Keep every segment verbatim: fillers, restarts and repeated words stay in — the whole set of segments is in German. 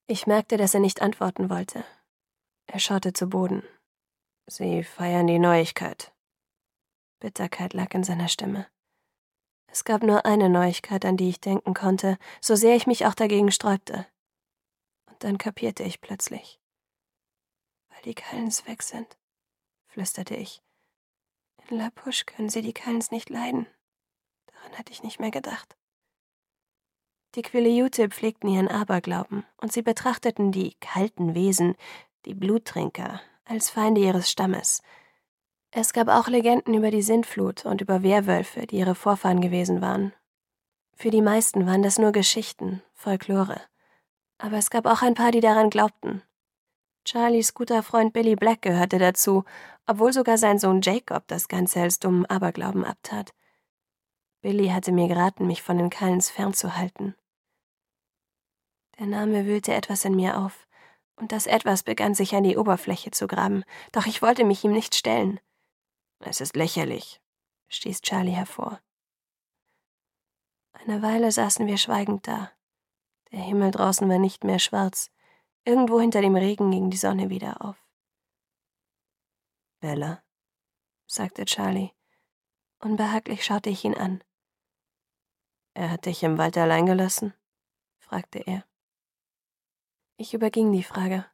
Ich merkte, dass er nicht antworten wollte. Er schaute zu Boden. »Sie feiern die Neuigkeit.« Bitterkeit lag in seiner Stimme. Es gab nur eine Neuigkeit, an die ich denken konnte, so sehr ich mich auch dagegen sträubte. Und dann kapierte ich plötzlich. »Weil die Cullens weg sind«, flüsterte ich. »In La Push können sie die Cullens nicht leiden. Daran hatte ich nicht mehr gedacht.« Die Quileute pflegten ihren Aberglauben, und sie betrachteten die kalten Wesen, die Bluttrinker, als Feinde ihres Stammes. Es gab auch Legenden über die Sintflut und über Werwölfe, die ihre Vorfahren gewesen waren. Für die meisten waren das nur Geschichten, Folklore. Aber es gab auch ein paar, die daran glaubten. Charlies guter Freund Billy Black gehörte dazu, obwohl sogar sein Sohn Jacob das Ganze als dummen Aberglauben abtat. Billy hatte mir geraten, mich von den Cullens fernzuhalten. Der Name wühlte etwas in mir auf, und das Etwas begann sich an die Oberfläche zu graben, doch ich wollte mich ihm nicht stellen. »Es ist lächerlich«, stieß Charlie hervor. Eine Weile saßen wir schweigend da. Der Himmel draußen war nicht mehr schwarz. Irgendwo hinter dem Regen ging die Sonne wieder auf. »Bella«, sagte Charlie. Unbehaglich schaute ich ihn an. »Er hat dich im Wald allein gelassen?« fragte er. Ich überging die Frage.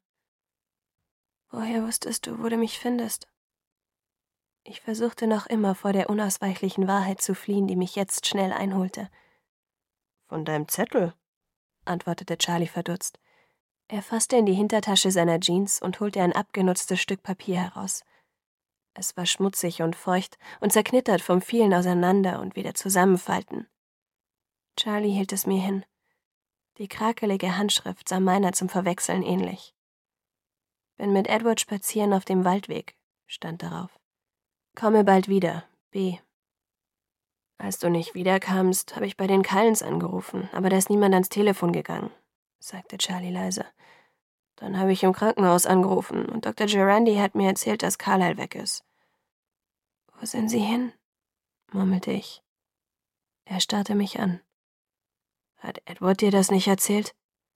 »Woher wusstest du, wo du mich findest?« Ich versuchte noch immer vor der unausweichlichen Wahrheit zu fliehen, die mich jetzt schnell einholte. »Von deinem Zettel«, antwortete Charlie verdutzt. Er fasste in die Hintertasche seiner Jeans und holte ein abgenutztes Stück Papier heraus. Es war schmutzig und feucht und zerknittert vom vielen Auseinander und wieder Zusammenfalten. Charlie hielt es mir hin. Die krakelige Handschrift sah meiner zum Verwechseln ähnlich. »Bin mit Edward spazieren auf dem Waldweg«, stand darauf. »Komme bald wieder, B.« »Als du nicht wiederkamst, habe ich bei den Cullens angerufen, aber da ist niemand ans Telefon gegangen«, sagte Charlie leise. »Dann habe ich im Krankenhaus angerufen und Doktor Gerandi hat mir erzählt, dass Carlyle weg ist.« »Wo sind Sie hin?«, murmelte ich. Er starrte mich an. »Hat Edward dir das nicht erzählt?«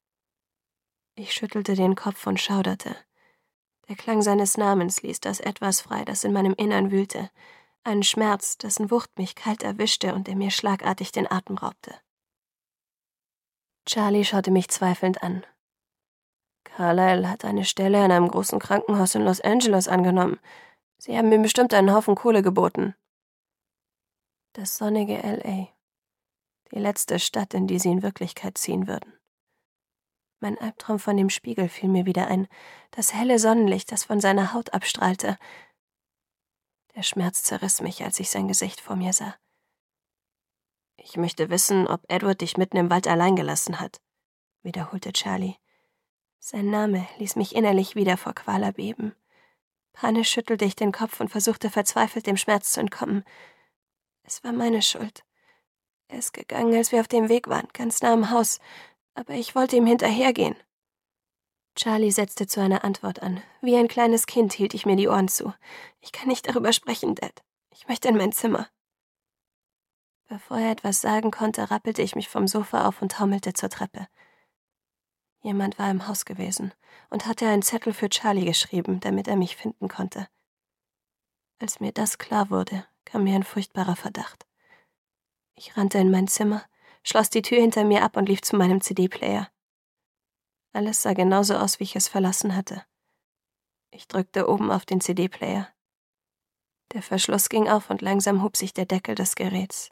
Ich schüttelte den Kopf und schauderte. Der Klang seines Namens ließ das Etwas frei, das in meinem Innern wühlte. Einen Schmerz, dessen Wucht mich kalt erwischte und der mir schlagartig den Atem raubte. Charlie schaute mich zweifelnd an. »Carlyle hat eine Stelle in einem großen Krankenhaus in Los Angeles angenommen. Sie haben ihm bestimmt einen Haufen Kohle geboten.« Das sonnige L A. Die letzte Stadt, in die sie in Wirklichkeit ziehen würden. Mein Albtraum von dem Spiegel fiel mir wieder ein, das helle Sonnenlicht, das von seiner Haut abstrahlte. Der Schmerz zerriss mich, als ich sein Gesicht vor mir sah. »Ich möchte wissen, ob Edward dich mitten im Wald allein gelassen hat«, wiederholte Charlie. Sein Name ließ mich innerlich wieder vor Qual erbeben. Panisch schüttelte ich den Kopf und versuchte verzweifelt, dem Schmerz zu entkommen. Es war meine Schuld. Er ist gegangen, als wir auf dem Weg waren, ganz nah am Haus, aber ich wollte ihm hinterhergehen. Charlie setzte zu einer Antwort an. Wie ein kleines Kind hielt ich mir die Ohren zu. »Ich kann nicht darüber sprechen, Dad. Ich möchte in mein Zimmer.« Bevor er etwas sagen konnte, rappelte ich mich vom Sofa auf und taumelte zur Treppe. Jemand war im Haus gewesen und hatte einen Zettel für Charlie geschrieben, damit er mich finden konnte. Als mir das klar wurde, kam mir ein furchtbarer Verdacht. Ich rannte in mein Zimmer, schloss die Tür hinter mir ab und lief zu meinem C D-Player. Alles sah genauso aus, wie ich es verlassen hatte. Ich drückte oben auf den C D-Player. Der Verschluss ging auf und langsam hob sich der Deckel des Geräts.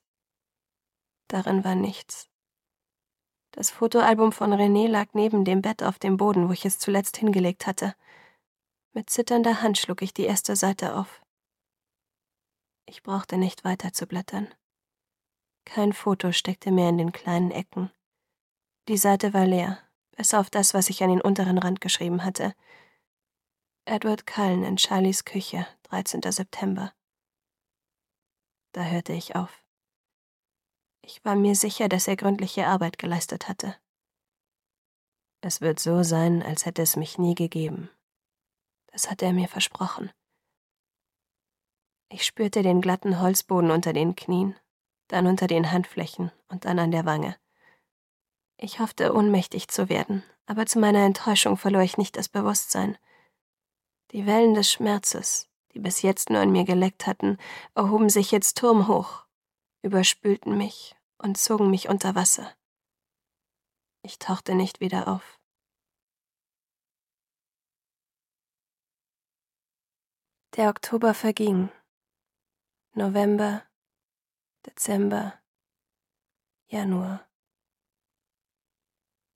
Darin war nichts. Das Fotoalbum von René lag neben dem Bett auf dem Boden, wo ich es zuletzt hingelegt hatte. Mit zitternder Hand schlug ich die erste Seite auf. Ich brauchte nicht weiter zu blättern. Kein Foto steckte mehr in den kleinen Ecken. Die Seite war leer, bis auf das, was ich an den unteren Rand geschrieben hatte. Edward Cullen in Charlies Küche, dreizehnter September. Da hörte ich auf. Ich war mir sicher, dass er gründliche Arbeit geleistet hatte. Es wird so sein, als hätte es mich nie gegeben. Das hatte er mir versprochen. Ich spürte den glatten Holzboden unter den Knien, dann unter den Handflächen und dann an der Wange. Ich hoffte, ohnmächtig zu werden, Aber zu meiner Enttäuschung verlor ich nicht das Bewusstsein. Die Wellen des Schmerzes, die bis jetzt nur an mir geleckt hatten, erhoben sich jetzt turmhoch, überspülten mich und zogen mich unter Wasser. Ich tauchte nicht wieder auf. Der Oktober verging. November, Dezember, Januar.